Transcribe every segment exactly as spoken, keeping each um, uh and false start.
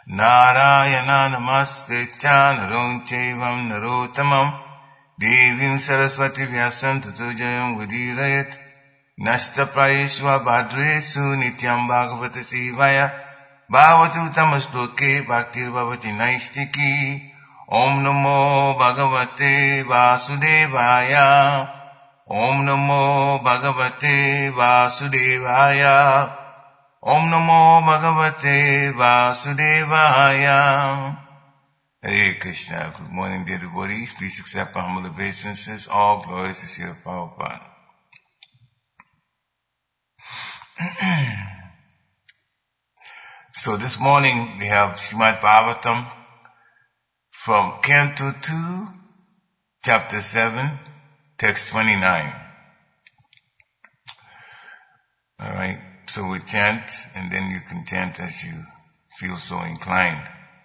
Narayana namaskritya narom chaivam narottamam devim saraswati vyasam tato jayam udirayat nashta prayeshva bhadresu nityam bhagavata sevaya bhavatu tamasloke bhaktir bhavati naishtiki Om Namo Bhagavate Vasudevaya Om Namo Bhagavate Vasudevaya Om Namo Bhagavate Vasudevaya. Hare Krishna. Good morning, dear devotees. Please accept our humble obeisances. All glories to Srila Prabhupada. So this morning we have Srimad Bhagavatam from Canto two, Chapter seven, Text twenty-nine. Alright, so we chant, and then you can chant as you feel so inclined.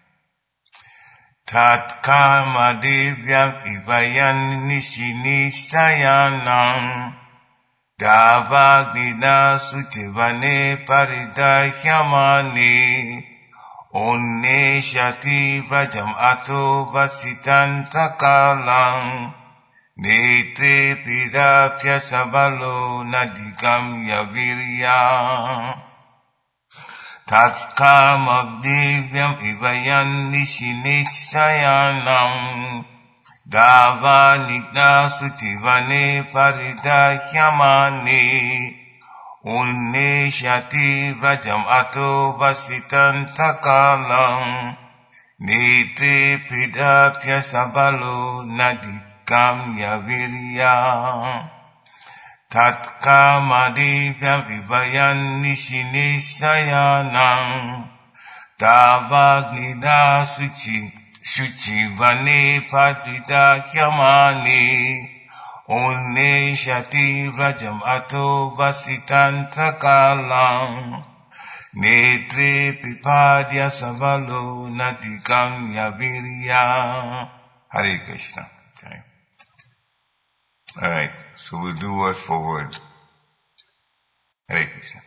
Tat kama divyam ivayan nishinishayanam davagnina sutivane paridahyamani Onne shati vrajam ato vasitantakalam netre pidapya sabalo nadigam yavirya tatskam abdivyam ivayan nishinishayanam dava nigna sutivane paridahyamani Unne shati vrajam ato vasitantakalam netre pidapya sabalo nadikam yavirya tatkamadevyam vivayan nishinishayanam tavagnida suchi shuchivane padidahyamani Onne shati vrajam ato vasitantakalam netre pipadya savalo nadikam yavirya. Hare Krishna. Okay. Alright, so we'll do word for word. Hare Krishna.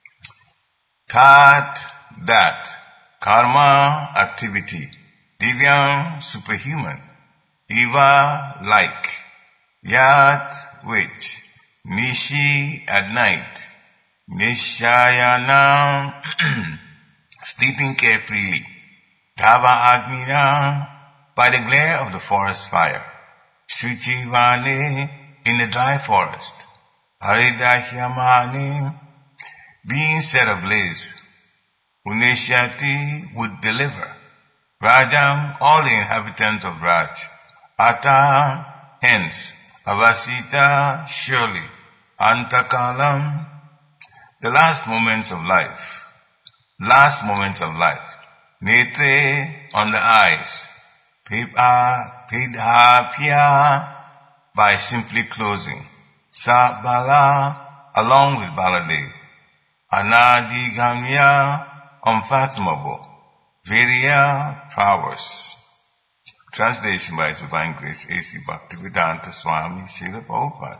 Tat, that, karma, activity, divyam, superhuman, eva, like, Yat, which, Nishi, at night, Nishayanam, sleeping carefreely, Dhava Agnina, by the glare of the forest fire, Shuchivane, in the dry forest, Haridahyamane, being set ablaze, Uneshati, would deliver, Rajam, all the inhabitants of Raj, Ata, hence, Avasita, surely, Antakalam, the last moments of life, last moments of life, Netre, on the eyes, Pipa, Pidhapya, by simply closing, Sabala, along with Baladev, Anadigamya, unfathomable, Virya, prowess. Translation by His Divine Grace, A C Bhaktivedanta Swami Srila Prabhupada.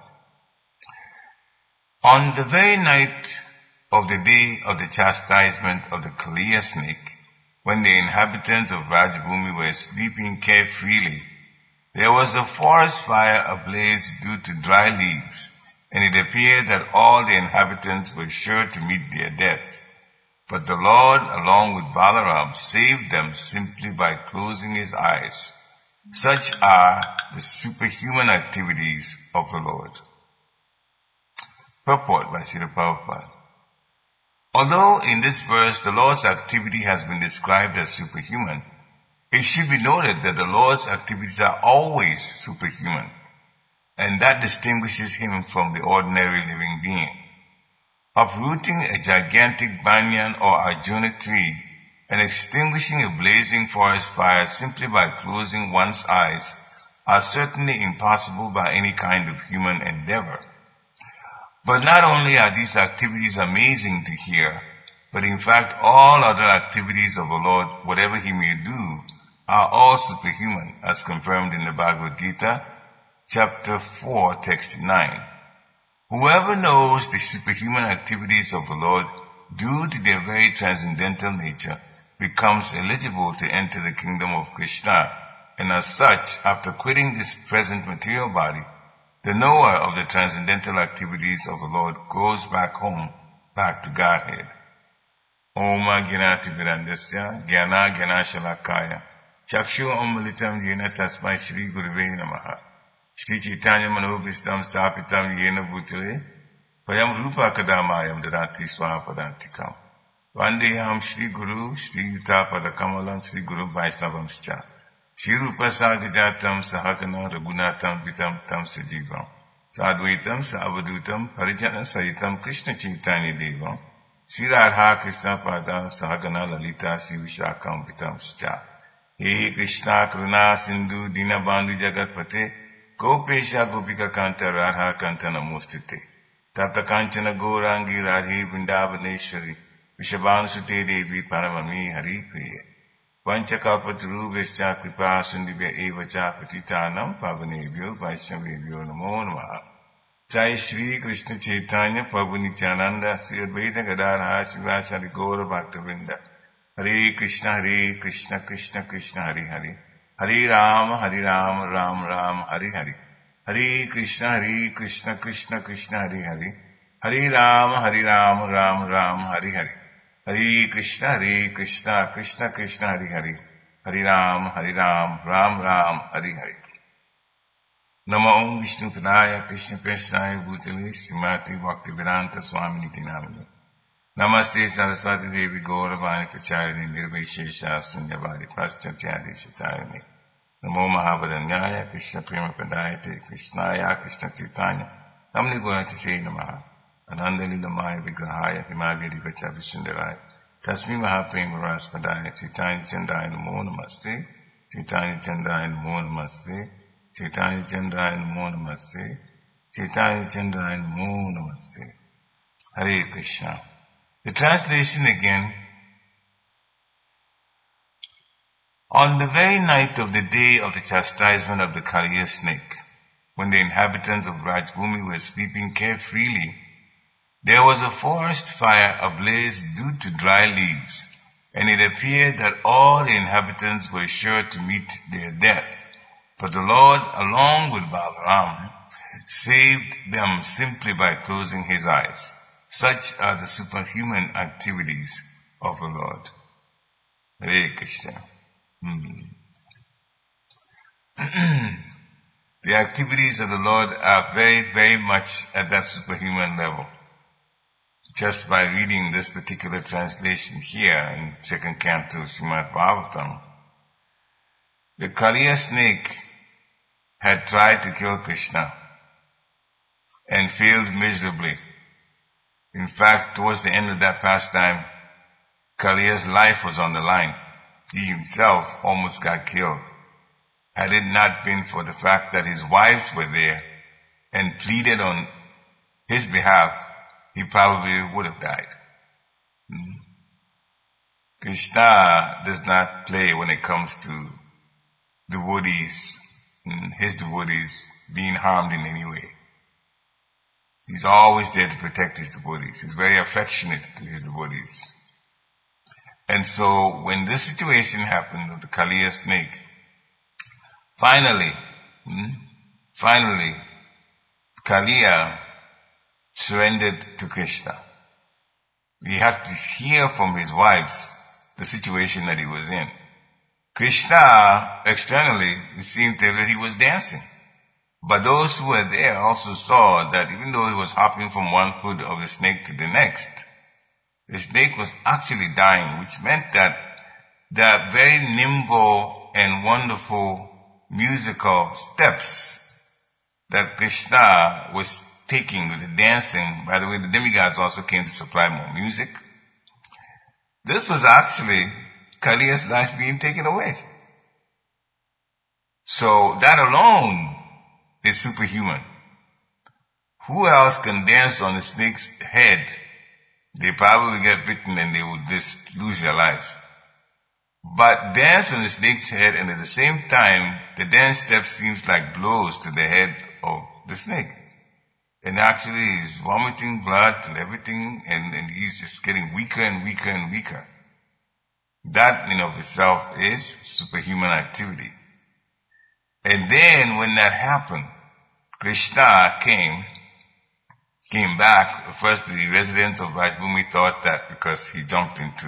On the very night of the day of the chastisement of the Kaliya snake, when the inhabitants of Rajabhumi were sleeping carefreely, there was a forest fire ablaze due to dry leaves, and it appeared that all the inhabitants were sure to meet their death. But the Lord, along with Balaram, saved them simply by closing his eyes. Such are the superhuman activities of the Lord. Purport by Srila Prabhupada. Although in this verse the Lord's activity has been described as superhuman, it should be noted that the Lord's activities are always superhuman, and that distinguishes him from the ordinary living being. Uprooting a gigantic banyan or arjuna tree and extinguishing a blazing forest fire simply by closing one's eyes are certainly impossible by any kind of human endeavor. But not only are these activities amazing to hear, but in fact all other activities of the Lord, whatever he may do, are all superhuman, as confirmed in the Bhagavad Gita, chapter four, text nine. Whoever knows the superhuman activities of the Lord due to their very transcendental nature becomes eligible to enter the kingdom of Krishna, and as such, after quitting this present material body, the knower of the transcendental activities of the Lord goes back home, back to Godhead. Oma Gyanati Virandasya, Gyana Gyana Shalakaya, Chakshu Omalitam Yena Tasmai Shri Guruve Namaha, Shri Chaitanya Manobhistam Stapitam Yena Bhutale, Payam Rupa Kadamayam Dadati Swapadantikam. Vandeham Shri Guru, Shri Yuta Padakamalam, Shri Guru Vaishnavam Scha. Shri Rupa Sagajatam Sahagana Raghunatam Vitam Tam Sajivam. Sadvaitam Savadutam Parijana Sahitam Krishna Chaitanya Devam. Shri Radha Krishna Pada Sahagana Lalita Shri Vishakam Vitam Scha. He Krishna Karuna Sindhu Dina Bandhu Jagat Pate Gopesha Gopika Kanta Radha Kanta Namostite. Tapta Kanchana Gourangi Radhe Vrindavaneshwari Vishabhansute Devi Paramami Hari Priya. Vanchakalpataru Vescha Kripa Sundibya Evacha Patitanam Pavanebhyo Vaishnavebhyo Namo Namaha. Jai Shri Krishna Chaitanya Prabhu Nityananda Sri Advaita Gadadhara Srivasari Gaura Bhaktavinda. Hare Krishna Hare Krishna Krishna Krishna Hare Hare. Hare Rama Hare Rama Ram Ram Hare Hare. Hare Krishna Hare Krishna Krishna Krishna Hare Hare. Hare Rama Hare Rama Ram Ram Hare Hare. Hare Krishna Hare Krishna Krishna Krishna Hare Hare. Hare Rama Hare Rama Ram Ram Hare Hare. Namo Om Vishnu Padaya Krishna Peshnaya Bhutale Srimati Bhaktivedanta Swaminiti Namini. Namaste Saraswati Devi Gauravani Prachayani Nirvaishesha Sunyavadi Paschatya Deshatayani. Namo Mahabharanyaya Krishna Prema Padayate Krishnaya Krishna Chaitanya Namni Gurati Namaha. Anandalila Maya Vigrahaya Himagiri Vacha Vishindaraya Tasmi Mahaprema Raspadaya Chaitanya Chandaya Namo Namaste. Chaitanya Chandaya Namo Namaste. Chaitanya Chandaya Namo Namaste. Chaitanya Chandaya Namo Namaste. Hare Krishna. The translation again. On the very night of the day of the chastisement of the Kaliya snake, when the inhabitants of Rajbhumi were sleeping carefreely, there was a forest fire ablaze due to dry leaves, and it appeared that all the inhabitants were sure to meet their death. But the Lord, along with Balaram, saved them simply by closing his eyes. Such are the superhuman activities of the Lord. Hare Krishna. Hmm. The activities of the Lord are very, very much at that superhuman level. Just by reading this particular translation here in second canto of Srimad Bhagavatam, the Kaliya snake had tried to kill Krishna and failed miserably. In fact, towards the end of that pastime, Kaliya's life was on the line. He himself almost got killed. Had it not been for the fact that his wives were there and pleaded on his behalf, he probably would have died. Hmm. Krishna does not play when it comes to devotees, hmm, his devotees being harmed in any way. He's always there to protect his devotees. He's very affectionate to his devotees. And so when this situation happened with the Kaliya snake, finally, hmm, finally, Kaliya surrendered to Krishna. He had to hear from his wives the situation that he was in. Krishna, externally, it seemed that he was dancing. But those who were there also saw that even though he was hopping from one foot of the snake to the next, the snake was actually dying, which meant that the very nimble and wonderful musical steps that Krishna was taking with the dancing, by the way, the demigods also came to supply more music. This was actually Kaliya's life being taken away. So that alone is superhuman. Who else can dance on the snake's head? They probably get bitten and they would just lose their lives. But dance on the snake's head, and at the same time, the dance step seems like blows to the head of the snake. And actually he's vomiting blood and everything, and, and he's just getting weaker and weaker and weaker. That in of itself is superhuman activity. And then when that happened, Krishna came, came back. First, the residents of Rajbhumi thought that because he jumped into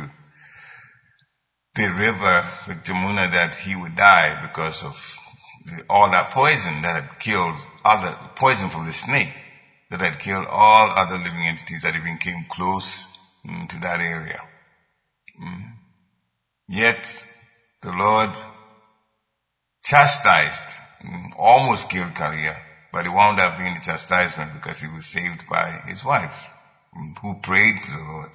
the river with Jamuna that he would die because of all that poison that had killed other, poison from the snake that had killed all other living entities that even came close mm, to that area. Mm. Yet, the Lord chastised, mm, almost killed Kaliya, but it wound up being a chastisement because he was saved by his wives, mm, who prayed to the Lord.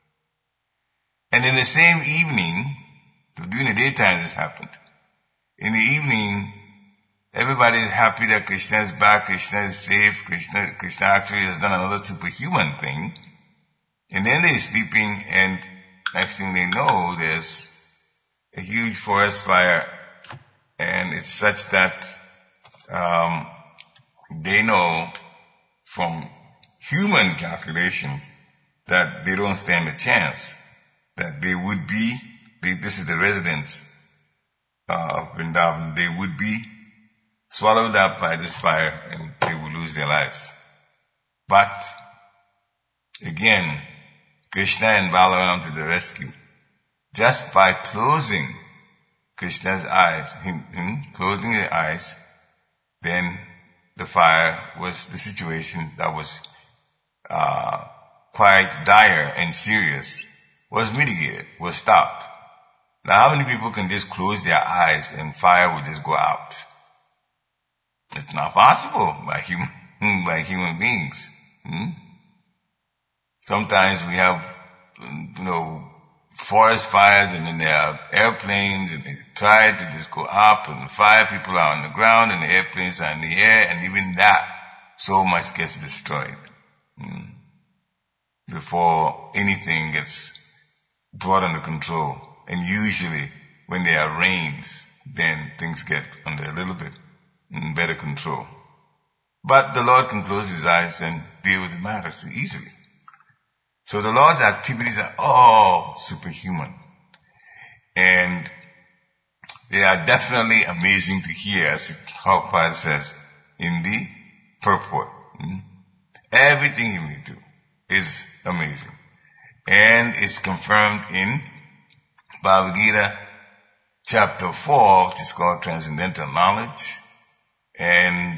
And in the same evening, during the daytime this happened, in the evening, everybody is happy that Krishna is back, Krishna is safe, Krishna, Krishna actually has done another superhuman thing. And then they're sleeping, and next thing they know, there's a huge forest fire, and it's such that um, they know from human calculations that they don't stand a chance, that they would be, they, this is the residents uh, of Vrindavan, they would be swallowed up by this fire and they will lose their lives. But, again, Krishna and Balaram to the rescue. Just by closing Krishna's eyes, him, him closing the eyes, then the fire was the situation that was uh, quite dire and serious, was mitigated, was stopped. Now, how many people can just close their eyes and fire will just go out? It's not possible by human, by human beings. Hmm? Sometimes we have, you know, forest fires and then there are airplanes and they try to just go up and the fire people are on the ground and the airplanes are in the air and even that so much gets destroyed hmm? before anything gets brought under control. And usually when there are rains, then things get under a little bit in better control. But the Lord can close his eyes and deal with the matter so easily. So the Lord's activities are all superhuman. And they are definitely amazing to hear, as Prabhupada says in the purport. Everything he may do is amazing. And it's confirmed in Bhagavad Gita chapter four, which is called Transcendental Knowledge. And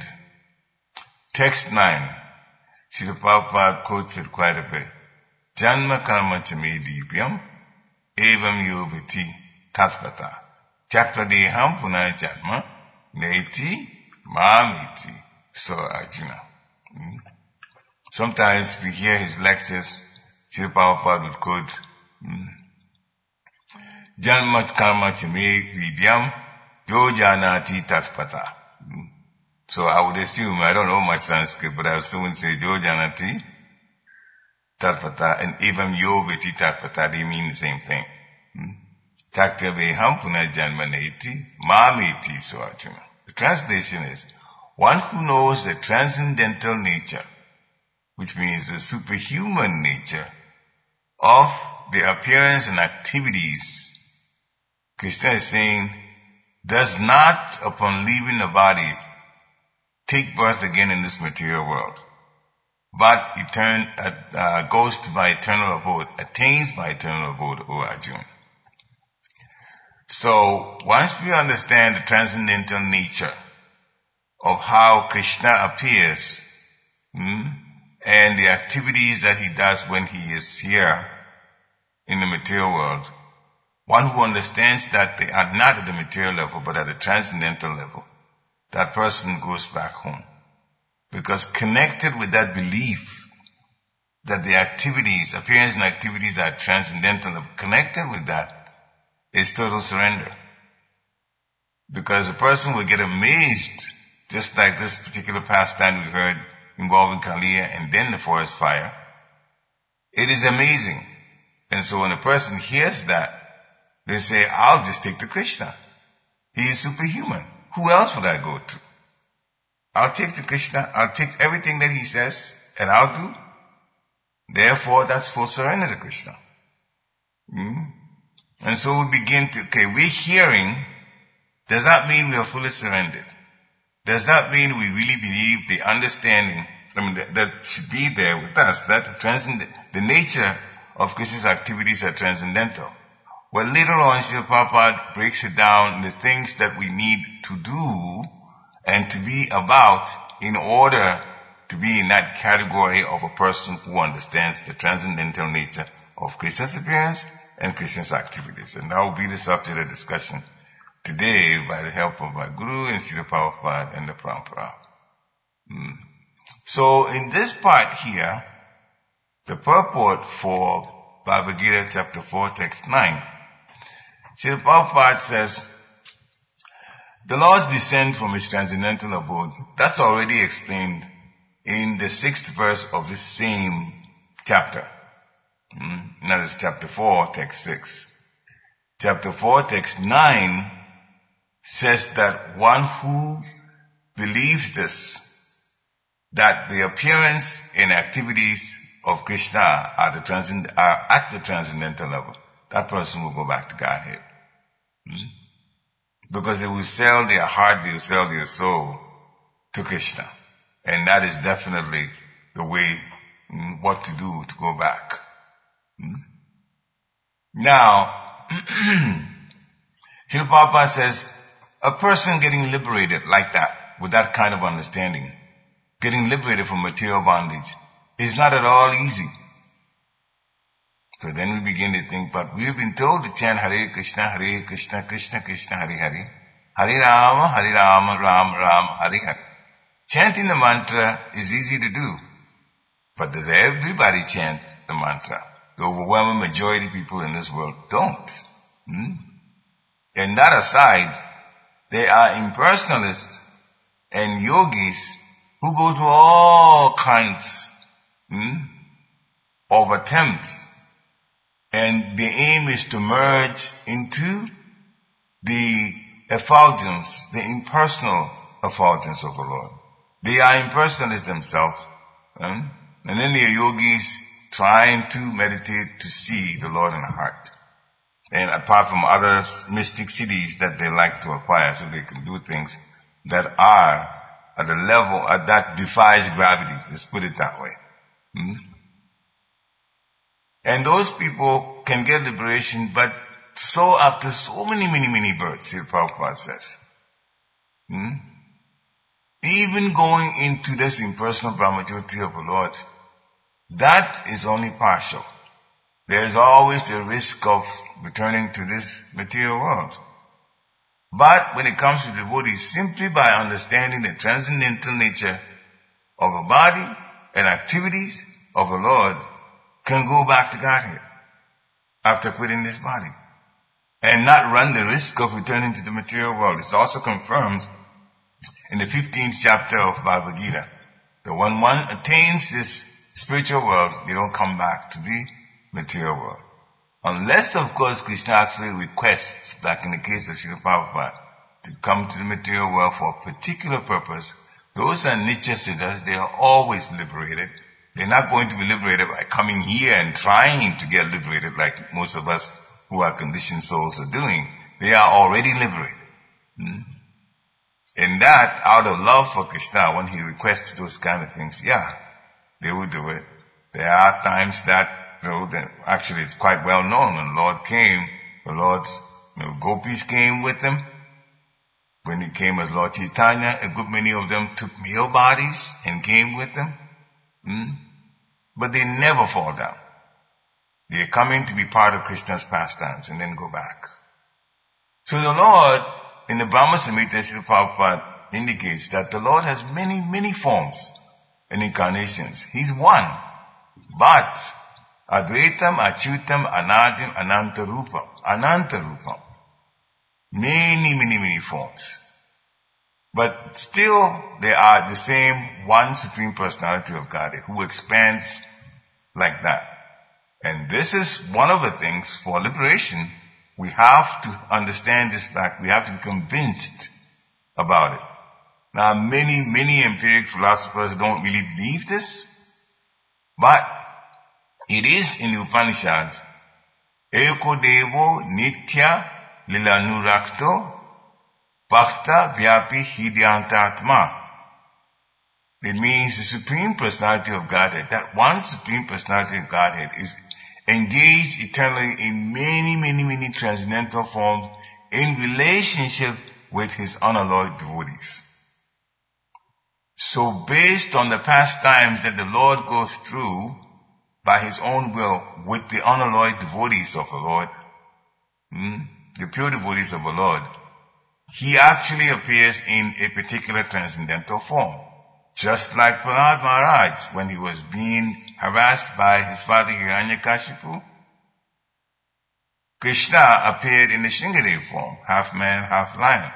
text nine, Srila Prabhupada quotes it quite a bit. Janma karma chame dipyam evam yobhati tatpata chaktadeham punay janma neti mamiti so Arjuna. Hmm? Sometimes we hear his lectures, Srila Prabhupada would quote hmm, Janma karma chame vidyam yo janati tatpata. Hmm? So I would assume, I don't know much Sanskrit, but I assume it say jo janati Tatpata and evam yobhati tatpata, they mean the same thing. Taktaveham punajanmaneti mameti so Arjuna. The translation is, one who knows the transcendental nature, which means the superhuman nature of the appearance and activities, Krishna is saying, does not, upon leaving the body, take birth again in this material world, but etern, uh, uh, goes to my eternal abode, attains my eternal abode, O Arjuna. So, once we understand the transcendental nature of how Krishna appears, hmm, and the activities that he does when he is here in the material world, one who understands that they are not at the material level, but at the transcendental level, that person goes back home. Because connected with that belief that the activities, appearance and activities are transcendental, connected with that is total surrender. Because a person will get amazed, just like this particular pastime we heard involving Kaliya and then the forest fire. It is amazing. And so when a person hears that, they say, I'll just take to Krishna. He is superhuman. Who else would I go to? I'll take to Krishna, I'll take everything that he says, and I'll do. Therefore, that's full surrender to Krishna. Mm-hmm. And so we begin to, okay, we're hearing, does that mean we are fully surrendered? Does that mean we really believe the understanding, I mean, that, that should be there with us, that transcend, the nature of Christian's activities are transcendental? Well, later on, Srila Prabhupada breaks it down, the things that we need to do and to be about in order to be in that category of a person who understands the transcendental nature of Christian's appearance and Christian's activities. And that will be the subject of discussion today by the help of my Guru and Srila Prabhupada and the Parampara. Mm. So in this part here, the purport for Bhagavad Gita chapter four, text nine, Srila Prabhupada says, the Lord's descent from his transcendental abode, that's already explained in the sixth verse of this same chapter. Mm? That is chapter four, text six. Chapter four, text nine says that one who believes this, that the appearance and activities of Krishna are, the transcend- are at the transcendental level, that person will go back to Godhead. Mm? Because they will sell their heart, they will sell their soul to Krishna. And that is definitely the way, mm, what to do to go back. Mm? Now, Srila Prabhupada says, a person getting liberated like that, with that kind of understanding, getting liberated from material bondage, is not at all easy. So then we begin to think, but we've been told to chant Hare Krishna, Hare Krishna, Krishna Krishna, Hare Hare, Hare Rama, Hare Rama, Rama Rama, Hare Hare. Chanting the mantra is easy to do, but does everybody chant the mantra? The overwhelming majority of people in this world don't. Hmm? And that aside, there are impersonalists and yogis who go through all kinds hmm, of attempts, and the aim is to merge into the effulgence, the impersonal effulgence of the Lord. They are impersonalists themselves, hmm? And then there are yogis trying to meditate to see the Lord in the heart. And apart from other mystic cities that they like to acquire so they can do things that are at a level uh, that defies gravity, let's put it that way. Hmm? And those people can get liberation, but so after so many, many, many births, Srila Prabhupada says. Hmm? Even going into this impersonal Brahmajyoti of the Lord, that is only partial. There is always a risk of returning to this material world. But when it comes to devotees, simply by understanding the transcendental nature of the body and activities of the Lord, can go back to Godhead after quitting this body and not run the risk of returning to the material world. It's also confirmed in the fifteenth chapter of Bhagavad Gita that when one attains this spiritual world, they don't come back to the material world. Unless, of course, Krishna actually requests, like in the case of Srila Prabhupada, to come to the material world for a particular purpose. Those are Nitya Siddhas. They are always liberated. They're not going to be liberated by coming here and trying to get liberated like most of us who are conditioned souls are doing. They are already liberated. Hmm? And that, out of love for Krishna, when he requests those kind of things, yeah, they will do it. There are times that, you know, that actually it's quite well known. When the Lord came, the Lord's, you know, gopis came with him. When he came as Lord Chaitanya, a good many of them took male bodies and came with them. Hmm? But they never fall down. They are coming to be part of Krishna's pastimes and then go back. So the Lord, in the Brahma Samhita, Srila Prabhupada indicates that the Lord has many, many forms and incarnations. He's one. But Advaitam, Achyutam, Anadim, Anantarupam. Anantarupam. Many, many, many forms. But still, they are the same one Supreme Personality of Godhead who expands like that. And this is one of the things for liberation. We have to understand this fact. We have to be convinced about it. Now, many, many empiric philosophers don't really believe this, but it is in the Upanishads Eko Devo Nitya Lilanurakto Bhakta Vyapi Hidyantatma. It means the Supreme Personality of Godhead, that one Supreme Personality of Godhead is engaged eternally in many, many, many transcendental forms in relationship with his unalloyed devotees. So based on the pastimes that the Lord goes through by his own will with the unalloyed devotees of the Lord, hmm, the pure devotees of the Lord, he actually appears in a particular transcendental form. Just like Prahlad Maharaj, when he was being harassed by his father Hiranyakashipu, Krishna appeared in the Shingadev form, half man, half lion,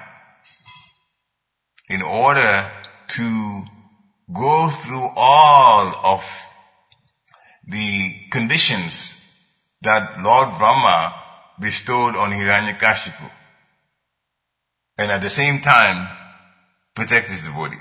in order to go through all of the conditions that Lord Brahma bestowed on Hiranyakashipu, and at the same time protect his devotee.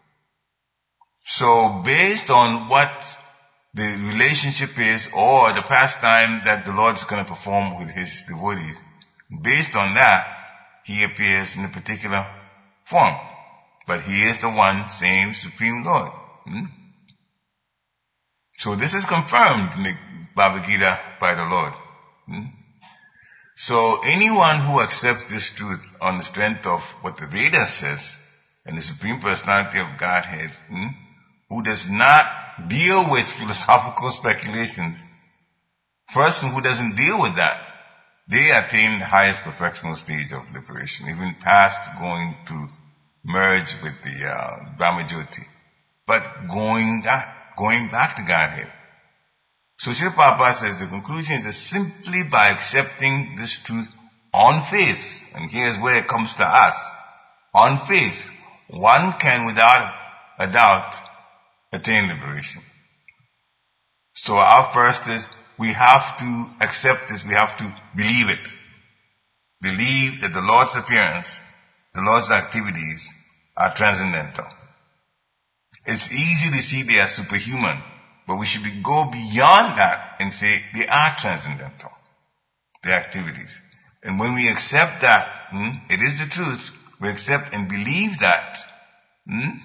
So based on what the relationship is or the pastime that the Lord is going to perform with his devotees, based on that, he appears in a particular form. But he is the one same Supreme Lord. Hmm? So this is confirmed in the Bhagavad Gita by the Lord. Hmm? So anyone who accepts this truth on the strength of what the Vedas says and the Supreme Personality of Godhead, hmm, who does not deal with philosophical speculations, person who doesn't deal with that, they attain the highest perfectional stage of liberation, even past going to merge with the uh, Brahmajyoti, but going back, going back to Godhead. So Srila Prabhupada says the conclusion is that simply by accepting this truth on faith, and here's where it comes to us, on faith, one can without a doubt attain liberation. So our first is we have to accept this, we have to believe it. Believe that the Lord's appearance, the Lord's activities are transcendental. It's easy to see they are superhuman, but we should be, go beyond that and say they are transcendental, the activities. And when we accept that, hmm, it is the truth, we accept and believe that, hmm,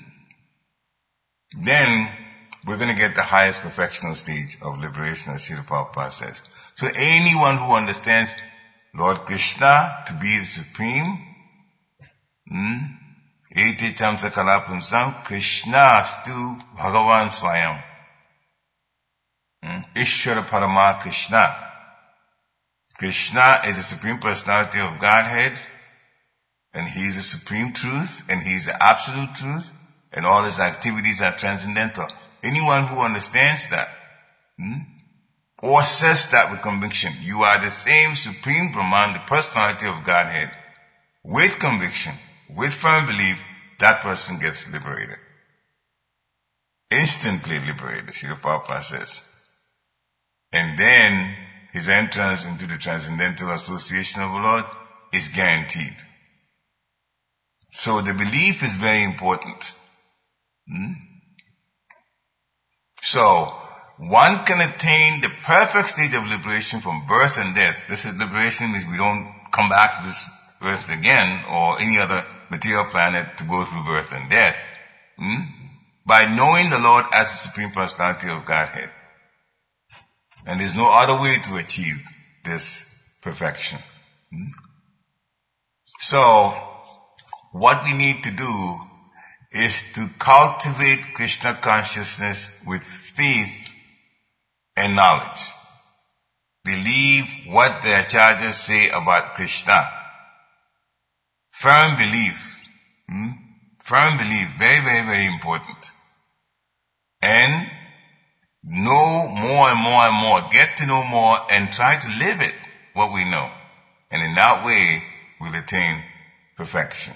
then we're going to get the highest perfectional stage of liberation, as Srila Prabhupada says. So anyone who understands Lord Krishna to be the supreme, hmm, Ete Chamsa Kalapunsam, Krishna Stu Bhagavan Swayam, hmm, Ishvara Parama Krishna. Krishna is the Supreme Personality of Godhead, and he is the supreme truth, and he is the absolute truth, and all his activities are transcendental. Anyone who understands that, hmm, or says that with conviction, you are the same Supreme Brahman, the personality of Godhead, with conviction, with firm belief, that person gets liberated. Instantly liberated, Srila Prabhupada says. And then his entrance into the transcendental association of the Lord is guaranteed. So the belief is very important. Hmm? So, one can attain the perfect state of liberation from birth and death. This is liberation means we don't come back to this earth again or any other material planet to go through birth and death. Hmm? By knowing the Lord as the Supreme Personality of Godhead. And there's no other way to achieve this perfection. Hmm? So, what we need to do is to cultivate Krishna consciousness with faith and knowledge. Believe what the acharyas say about Krishna. Firm belief. Hmm? Firm belief. Very, very, very important. And know more and more and more. Get to know more and try to live it, what we know. And in that way, we'll attain perfection.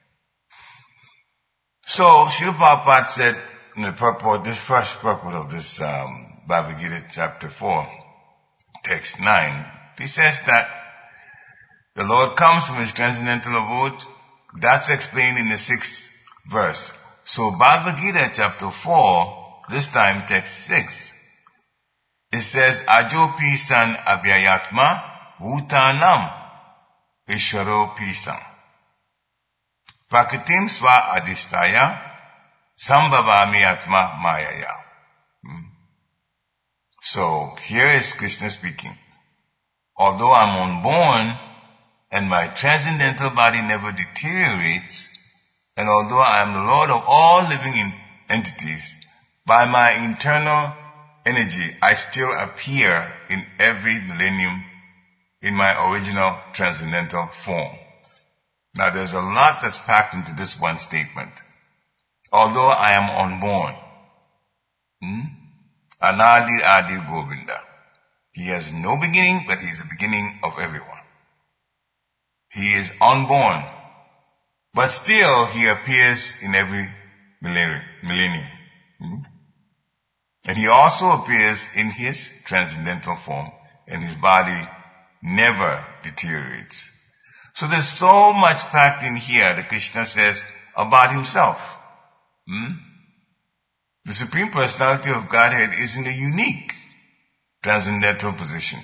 So, Srila Prabhupada said in the purport, this first purport of this um, Bhagavad Gita chapter four, text nine, he says that the Lord comes from his transcendental abode. That's explained in the sixth verse. So Bhagavad Gita chapter four, this time text six, it says, Ajopi san abhyayatma Bhutanam Ishvaro Pisam. Prakritim Sva Adhisthaya Sambhavami Atma Mayaya. Hmm. So here is Krishna speaking. Although I'm unborn and my transcendental body never deteriorates, and although I am the Lord of all living in entities, by my internal energy I still appear in every millennium in my original transcendental form. Now there's a lot that's packed into this one statement. Although I am unborn, hmm? Anadi Adi Govinda. He has no beginning, but he is the beginning of everyone. He is unborn, but still he appears in every millennium. Hmm? And he also appears in his transcendental form, and his body never deteriorates. So there's so much packed in here that Krishna says about himself. Hmm? The Supreme Personality of Godhead is in a unique transcendental position.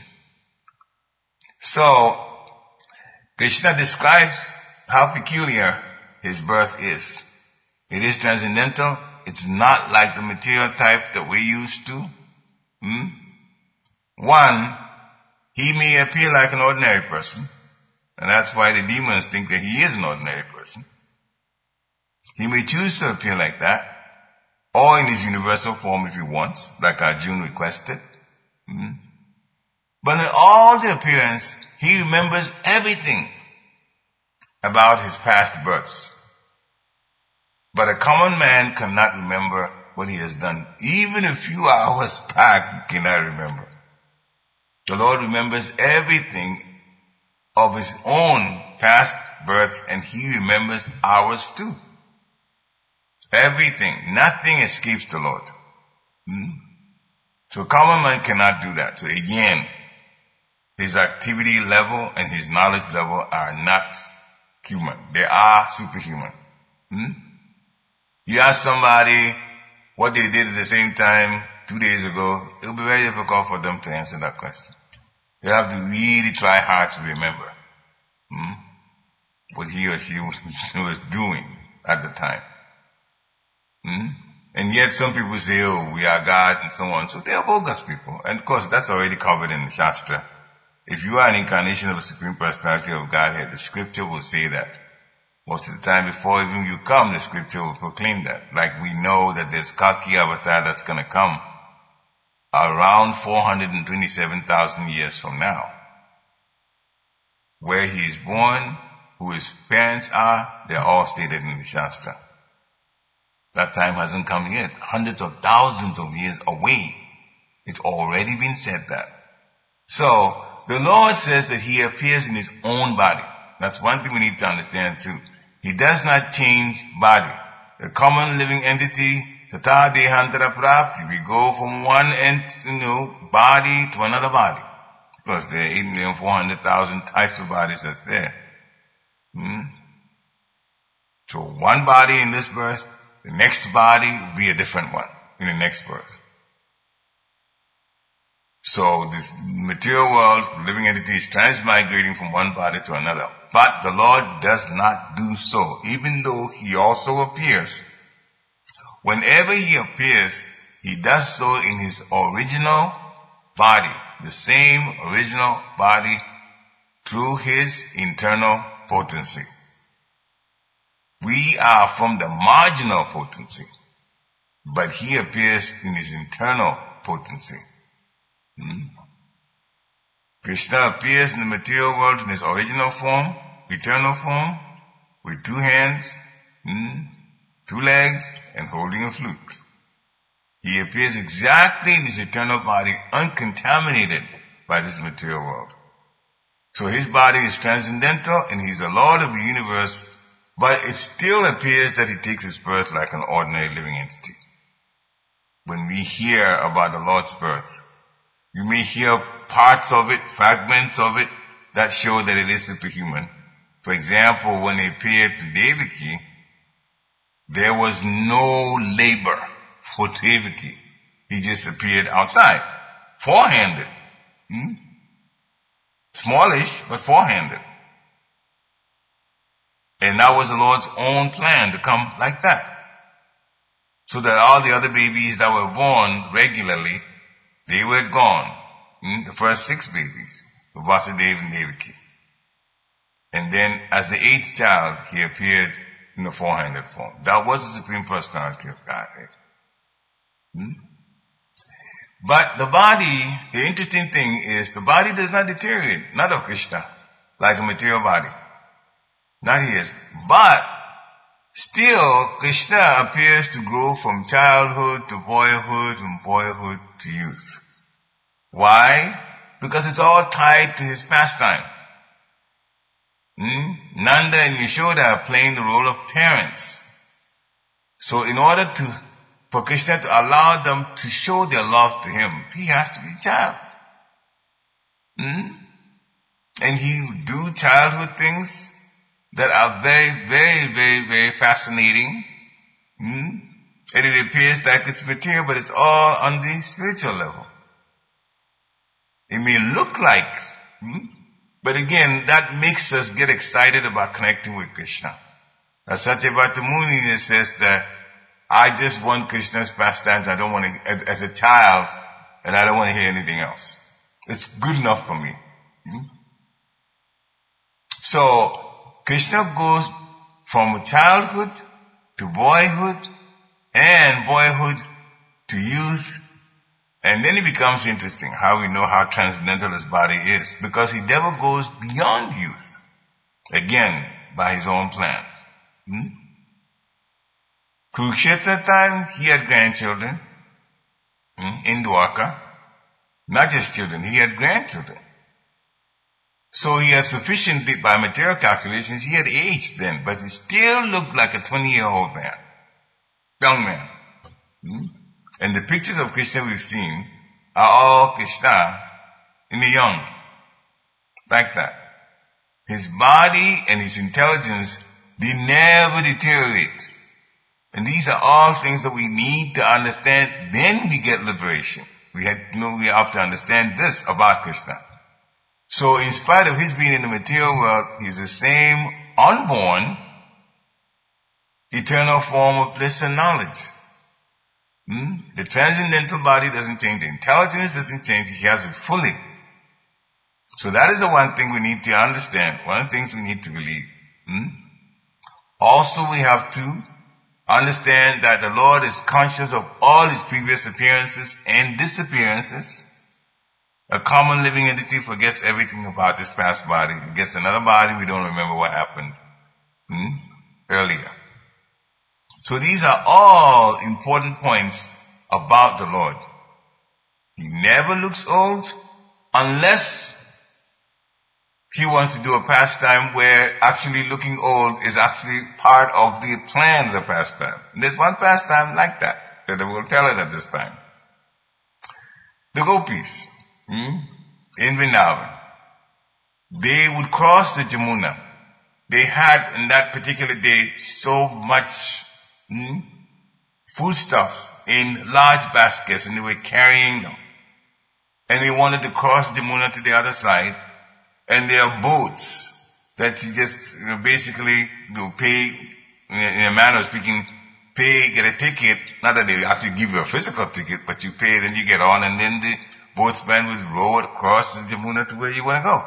So, Krishna describes how peculiar his birth is. It is transcendental. It's not like the material type that we're used to. Hmm? One, he may appear like an ordinary person, and that's why the demons think that he is an ordinary person. He may choose to appear like that, or in his universal form if he wants, like Arjuna requested. Hmm? But in all the appearance, he remembers everything about his past births. But a common man cannot remember what he has done. Even a few hours back, he cannot remember. The Lord remembers everything of his own past births, and he remembers ours too. Everything. Nothing escapes the Lord. Hmm? So a common man cannot do that. So again, his activity level and his knowledge level are not human. They are superhuman. Hmm? You ask somebody what they did at the same time two days ago, it will be very difficult for them to answer that question. They have to really try hard to remember hmm, what he or she was doing at the time. Hmm? And yet some people say, oh, we are God and so on. So they are bogus people. And of course, that's already covered in the Shastra. If you are an incarnation of the Supreme Personality of Godhead, the scripture will say that. Most of the time before even you come, the scripture will proclaim that. Like we know that there's Kalki Avatar that's going to come around four hundred twenty-seven thousand years from now. Where he is born, who his parents are, they're all stated in the Shastra. That time hasn't come yet. Hundreds of thousands of years away. It's already been said that. So, the Lord says that he appears in his own body. That's one thing we need to understand too. He does not change body. The common living entity, tata dehantara prapti, we go from one ent, you know, body to another body. Because there are eight million four hundred thousand types of bodies that's there. Hmm? So one body in this birth, the next body will be a different one in the next birth. So this material world, living entity is transmigrating from one body to another. But the Lord does not do so, even though he also appears. Whenever he appears, he does so in his original body, the same original body through his internal potency. We are from the marginal potency, but he appears in his internal potency. Hmm? Krishna appears in the material world in his original form, eternal form, with two hands, hmm, two legs, and holding a flute. He appears exactly in his eternal body, uncontaminated by this material world. So his body is transcendental, and he's the Lord of the universe, but it still appears that he takes his birth like an ordinary living entity. When we hear about the Lord's birth, you may hear parts of it, fragments of it, that show that it is superhuman. For example, when he appeared to Devaki, there was no labor for Devaki. He just appeared outside, four-handed. Hmm? Smallish, but four-handed. And that was the Lord's own plan, to come like that. So that all the other babies that were born regularly, they were gone. Hmm? The first six babies, Vasudeva and Devaki. And then as the eighth child, he appeared in the four-handed form. That was the Supreme Personality of Godhead. Hmm? But the body, the interesting thing is the body does not deteriorate, not of Krishna, like a material body. Not his. But still, Krishna appears to grow from childhood to boyhood, from boyhood to youth. Why? Because it's all tied to his pastime. Hmm? Nanda and Yashoda are playing the role of parents. So in order to, for Krishna to allow them to show their love to him, he has to be a child. Hmm? And he would do childhood things that are very, very, very, very fascinating. Hmm? And it appears like it's material, but it's all on the spiritual level. It may look like, hmm? But again, that makes us get excited about connecting with Krishna. As Satyabhata Muni says that I just want Krishna's pastimes. I don't want to, as a child, and I don't want to hear anything else. It's good enough for me. Hmm? So, Krishna goes from childhood to boyhood and boyhood to youth. And then it becomes interesting how we know how transcendental his body is, because he never goes beyond youth. Again, by his own plan. Hmm? Kurukshetra time, he had grandchildren hmm, in Dwarka. Not just children, he had grandchildren. So he had sufficient, by material calculations, he had aged then, but he still looked like a twenty-year-old man. Young man. Hmm? And the pictures of Krishna we've seen are all Krishna in the young. Like that. His body and his intelligence, they never deteriorate. And these are all things that we need to understand. Then we get liberation. We had, you know, we have to understand this about Krishna. So in spite of his being in the material world, he's the same unborn, eternal form of bliss and knowledge. Hmm? The transcendental body doesn't change. The intelligence doesn't change. He has it fully. So that is the one thing we need to understand. One of the things we need to believe. Hmm? Also, we have to understand that the Lord is conscious of all his previous appearances and disappearances. A common living entity forgets everything about this past body. It gets another body, we don't remember what happened hmm? earlier. So these are all important points about the Lord. He never looks old unless he wants to do a pastime where actually looking old is actually part of the plan of the pastime. And there's one pastime like that, that I will tell it at this time. The gopis hmm, in Vrindavan, they would cross the Jamuna. They had in that particular day so much Hmm? foodstuffs in large baskets, and they were carrying them. And they wanted to cross Jamuna to the other side, and there are boats that you just you know, basically you pay, in a manner of speaking, pay, get a ticket, not that they actually give you a physical ticket, but you pay, then you get on, and then the boatsman will row across the Jamuna to where you want to go.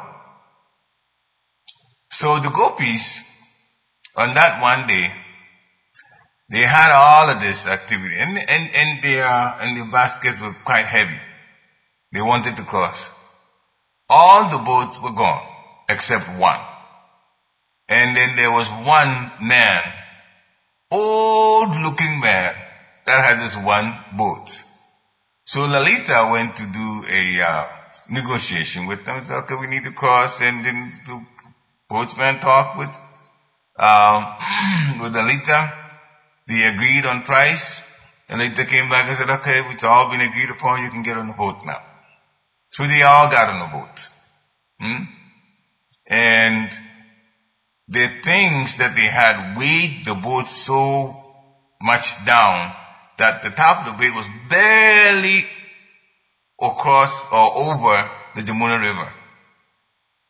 So the gopis, on that one day, they had all of this activity, and and and their and the baskets were quite heavy. They wanted to cross. All the boats were gone except one, and then there was one man, old-looking man, that had this one boat. So Lalita went to do a uh, negotiation with them. Said, "Okay, we need to cross," and then the boatsman talked with um, with Lalita. They agreed on price, and Lalita came back and said, "Okay, it's all been agreed upon, you can get on the boat now." So they all got on the boat. Hmm? And the things that they had weighed the boat so much down that the top of the boat was barely across or over the Jamuna River.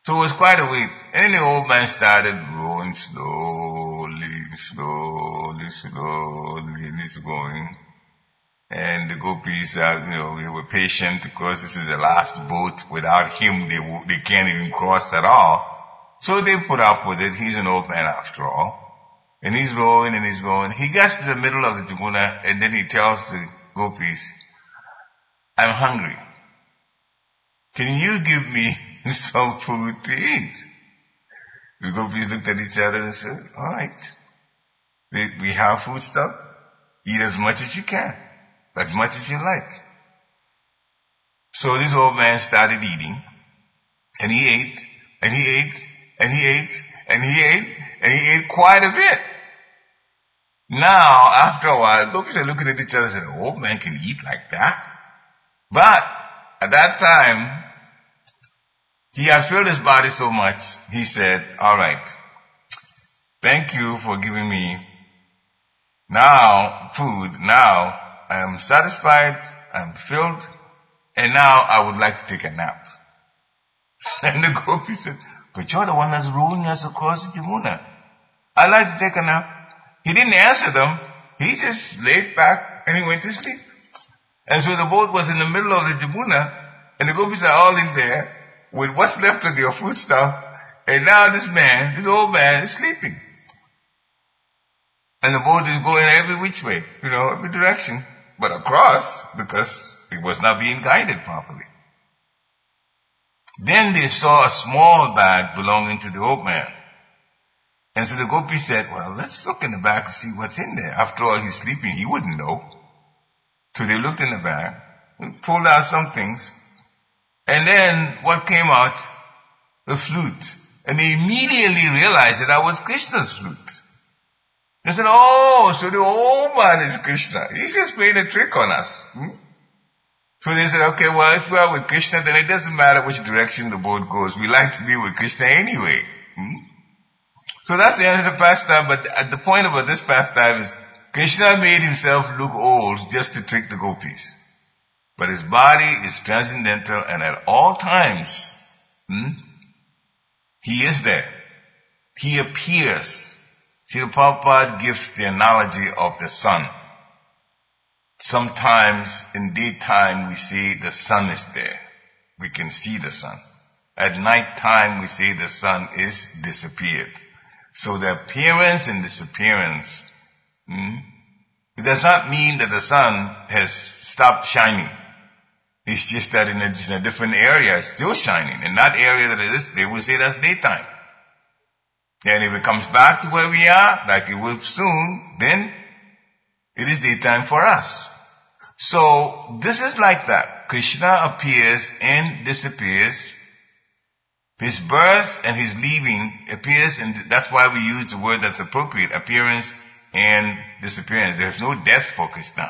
So it was quite a wait. And the old man started rowing slowly, slowly, slowly, and it's going. And the gopis, uh, you know, they were patient because this is the last boat. Without him, they w- they can't even cross at all. So they put up with it. He's an old man after all. And he's rowing and he's rowing. He gets to the middle of the Jamuna and then he tells the gopis, I'm hungry. Can you give me some food to eat? The gopis looked at each other and said, all right. We, we have food stuff. Eat as much as you can. As much as you like. So this old man started eating, and he ate, and he ate, and he ate, and he ate, and he ate quite a bit. Now, after a while, gopis are looking at each other and said, the old man can eat like that? But, at that time, he had filled his body so much, he said, all right, thank you for giving me now food, now I am satisfied, I am filled, and now I would like to take a nap. And the gopi said, but you're the one that's rowing us across the Jamuna. I'd like to take a nap. He didn't answer them. He just laid back and he went to sleep. And so the boat was in the middle of the Jamuna, and the gopis are all in there with what's left of their food stuff, and now this man, this old man, is sleeping. And the boat is going every which way, you know, every direction. But across, because it was not being guided properly. Then they saw a small bag belonging to the old man. And so the gopi said, well, let's look in the bag to see what's in there. After all, he's sleeping, he wouldn't know. So they looked in the bag, and pulled out some things, and then what came out? The flute. And they immediately realized that that was Krishna's flute. They said, oh, so the old man is Krishna. He's just playing a trick on us. Hmm? So they said, okay, well, if we are with Krishna, then it doesn't matter which direction the boat goes. We like to be with Krishna anyway. Hmm? So that's the end of the pastime, but at the point about this pastime is Krishna made himself look old just to trick the gopis. But his body is transcendental, and at all times, hmm, he is there. He appears. Srila Prabhupada gives the analogy of the sun. Sometimes in daytime we say the sun is there. We can see the sun. At night time we say the sun is disappeared. So the appearance and disappearance, hmm, it does not mean that the sun has stopped shining. It's just that in a, in a different area it's still shining. In that area that it is, they will say that's daytime. And if it comes back to where we are, like it will soon, then it is daytime for us. So this is like that. Krishna appears and disappears. His birth and his leaving appears, and that's why we use the word that's appropriate, appearance and disappearance. There's no death for Krishna.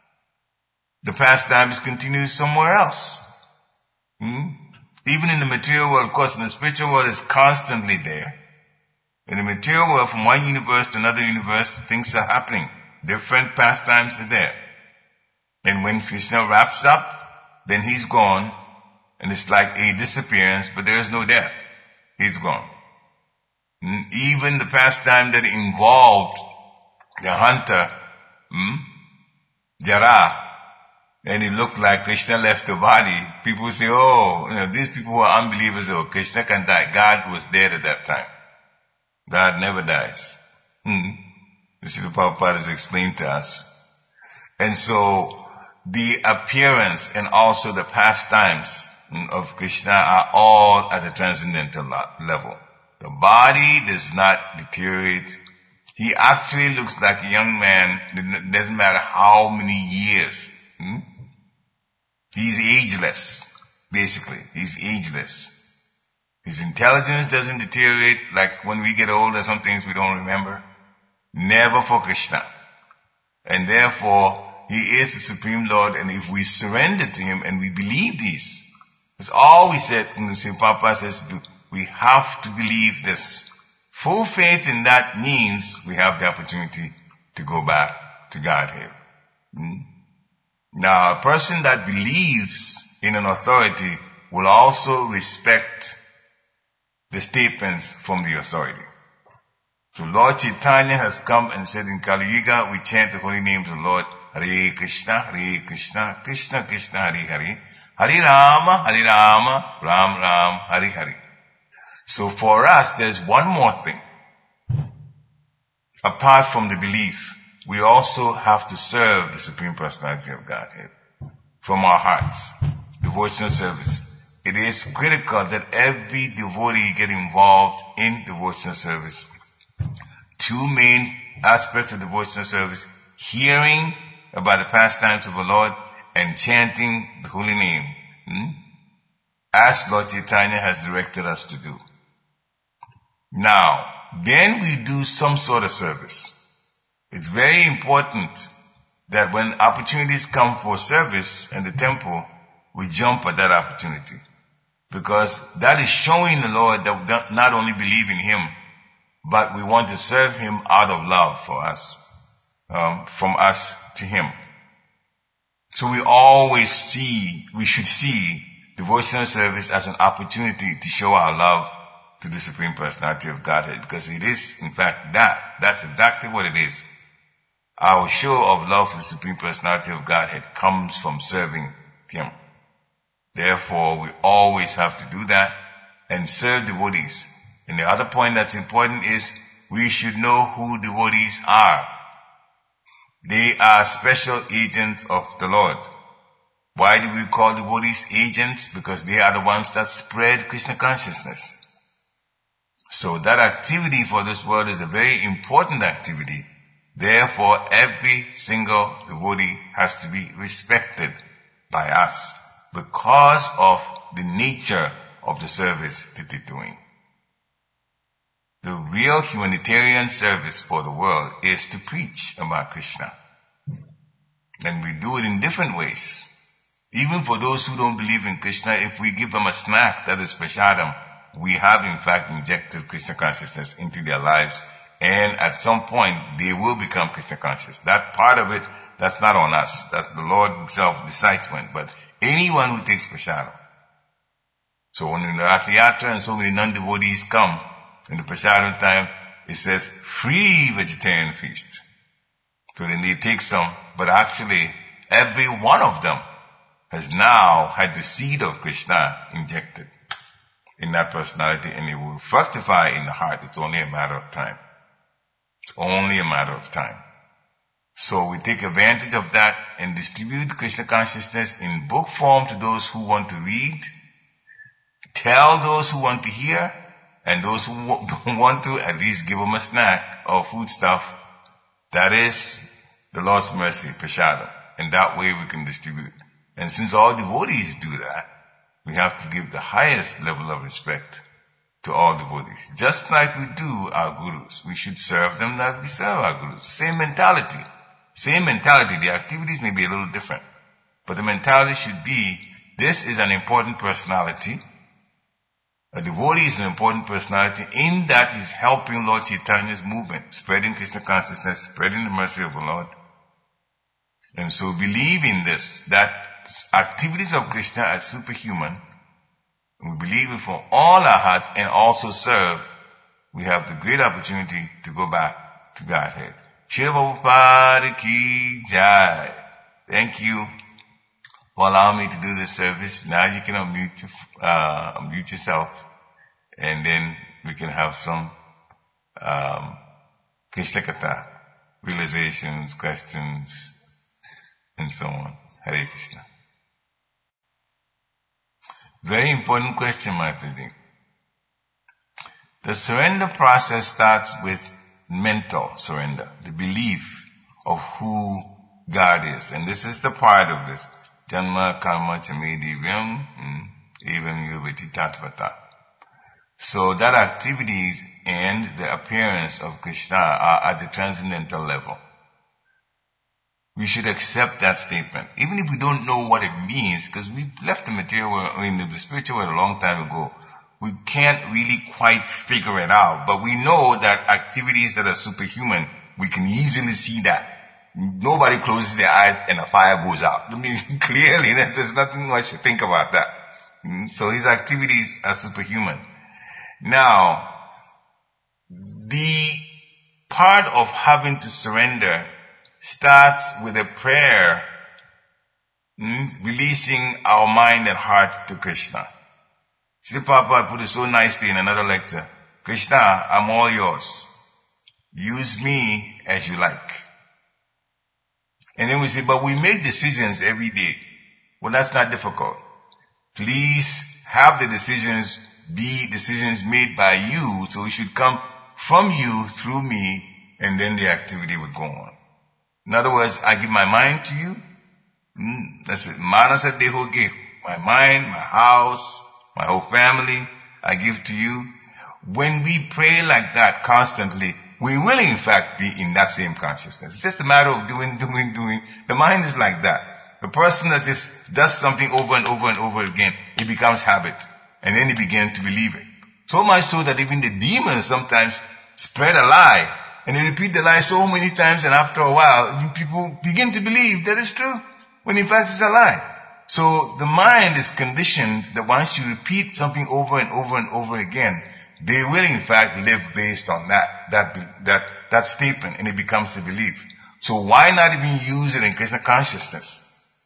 The pastimes continue somewhere else. Hmm? Even in the material world, of course, in the spiritual world, it's constantly there. In the material world, from one universe to another universe, things are happening. Different pastimes are there. And when Krishna wraps up, then he's gone, and it's like a disappearance, but there is no death. He's gone. Even the pastime that involved the hunter, hmm, Jara, and it looked like Krishna left the body, people say, oh, you know, these people who are unbelievers, oh, Krishna can die. God was dead at that time. God never dies. Hmm. This is what Prabhupada has explained to us. And so, the appearance and also the pastimes of Krishna are all at the transcendental level. The body does not deteriorate. He actually looks like a young man. It doesn't matter how many years. Hmm? He's ageless, basically. He's ageless. His intelligence doesn't deteriorate like when we get older, some things we don't remember. Never for Krishna. And therefore, he is the Supreme Lord, and if we surrender to him and we believe these, that's all we said, and Srila Prabhupada says, we have to believe this. Full faith in that means we have the opportunity to go back to Godhead. Hmm? Now, a person that believes in an authority will also respect the statements from the authority. So Lord Chaitanya has come and said in Kali Yuga, we chant the holy names of the Lord, Hare Krishna, Hare Krishna, Krishna Krishna, Hare Hare, Hare Rama, Hare Rama, Ram Ram, Hare Hare. So for us, there's one more thing. Apart from the belief, we also have to serve the Supreme Personality of Godhead from our hearts. Devotional service. It is critical that every devotee get involved in devotional service. Two main aspects of devotional service: hearing about the pastimes of the Lord and chanting the holy name, hmm? as Lord Chaitanya has directed us to do. Now, then we do some sort of service. It's very important that when opportunities come for service in the temple, we jump at that opportunity. Because that is showing the Lord that we not only believe in Him, but we want to serve Him out of love for us, um, from us to Him. So we always see, we should see devotional service as an opportunity to show our love to the Supreme Personality of Godhead, because it is, in fact, that. That's exactly what it is. Our show of love for the Supreme Personality of Godhead comes from serving Him. Therefore, we always have to do that and serve devotees. And the other point that's important is we should know who devotees are. They are special agents of the Lord. Why do we call devotees agents? Because they are the ones that spread Krishna consciousness. So that activity for this world is a very important activity. Therefore, every single devotee has to be respected by us because of the nature of the service that they're doing. The real humanitarian service for the world is to preach about Krishna. And we do it in different ways. Even for those who don't believe in Krishna, if we give them a snack that is prashadam, we have in fact injected Krishna consciousness into their lives, and at some point they will become Krishna conscious. That part of it, that's not on us. That the Lord Himself decides when. But anyone who takes prashadam. So when in the Rath Yatra and so many non-devotees come, in the prashadam time, it says free vegetarian feast. So then they take some, but actually every one of them has now had the seed of Krishna injected in that personality, and it will fructify in the heart. It's only a matter of time. It's only a matter of time. So we take advantage of that and distribute Krishna consciousness in book form to those who want to read, tell those who want to hear, and those who don't want to, at least give them a snack or food stuff. That is the Lord's mercy, prashadam. And that way we can distribute. And since all devotees do that, we have to give the highest level of respect to all devotees. Just like we do our gurus. We should serve them like we serve our gurus. Same mentality. Same mentality. The activities may be a little different. But the mentality should be, this is an important personality. A devotee is an important personality in that he's helping Lord Chaitanya's movement, spreading Krishna consciousness, spreading the mercy of the Lord. And so believe in this, that activities of Krishna are superhuman. We believe it from all our hearts and also serve. We have the great opportunity to go back to Godhead. Srila Prabhupada Ki Jai. Thank you for allowing me to do this service. Now you can unmute, uh, unmute yourself, and then we can have some um, Krishna Katha, realizations, questions, and so on. Hare Krishna. Very important question, Mataji. The surrender process starts with mental surrender, the belief of who God is. And this is the part of this. Janma karma chamedivyam evam yuvati tatvata. So that activities and the appearance of Krishna are at the transcendental level. We should accept that statement, even if we don't know what it means, because we left the material, I mean, the spiritual world a long time ago. We can't really quite figure it out, but we know that activities that are superhuman, we can easily see that. Nobody closes their eyes and a fire goes out. I mean, clearly, there's nothing much to think about that. So his activities are superhuman. Now, the part of having to surrender starts with a prayer, mm, releasing our mind and heart to Krishna. Srila Prabhupada put it so nicely in another lecture. Krishna, I'm all yours. Use me as you like. And then we say, but we make decisions every day. Well, that's not difficult. Please have the decisions be decisions made by you, so it should come from you through me, and then the activity would go on. In other words, I give my mind to you. Mm, that's it. Manasa deho give. My mind, my house, my whole family, I give to you. When we pray like that constantly, we will in fact be in that same consciousness. It's just a matter of doing, doing, doing. The mind is like that. The person that just does something over and over and over again, it becomes habit. And then they begin to believe it. So much so that even the demons sometimes spread a lie. And they repeat the lie so many times, and after a while, people begin to believe that it's true, when in fact it's a lie. So the mind is conditioned that once you repeat something over and over and over again, they will in fact live based on that, that, that, that statement, and it becomes a belief. So why not even use it in Krishna consciousness?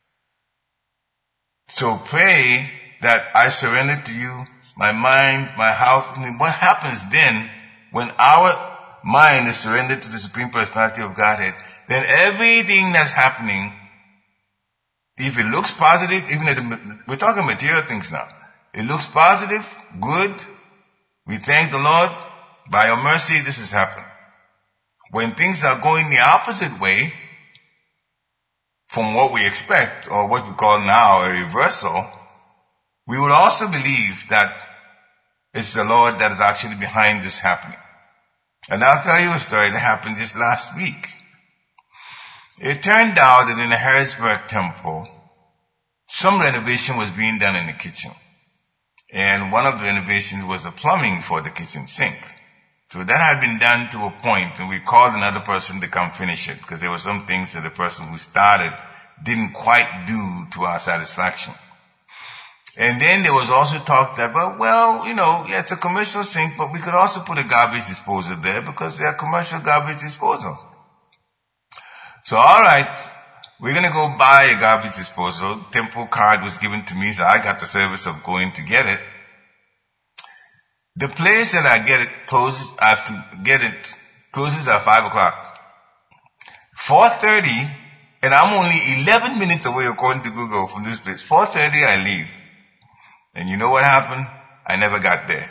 So pray that I surrender to you, my mind, my house. I mean, what happens then when our mind is surrendered to the Supreme Personality of Godhead, then everything that's happening, if it looks positive, even at the, we're talking material things now. It looks positive, good. We thank the Lord. By your mercy, this has happened. When things are going the opposite way from what we expect, or what we call now a reversal, we would also believe that it's the Lord that is actually behind this happening. And I'll tell you a story that happened just last week. It turned out that in the Harrisburg temple, some renovation was being done in the kitchen. And one of the renovations was the plumbing for the kitchen sink. So that had been done to a point, and we called another person to come finish it, because there were some things that the person who started didn't quite do to our satisfaction. And then there was also talk that, well, well, you know, yeah, it's a commercial sink, but we could also put a garbage disposal there because they're commercial garbage disposal. So, all right, we're going to go buy a garbage disposal. Temple card was given to me, so I got the service of going to get it. The place that I get it closes, I have to get it, closes at five o'clock. four thirty, and I'm only eleven minutes away according to Google from this place. four thirty I leave. And you know what happened? I never got there.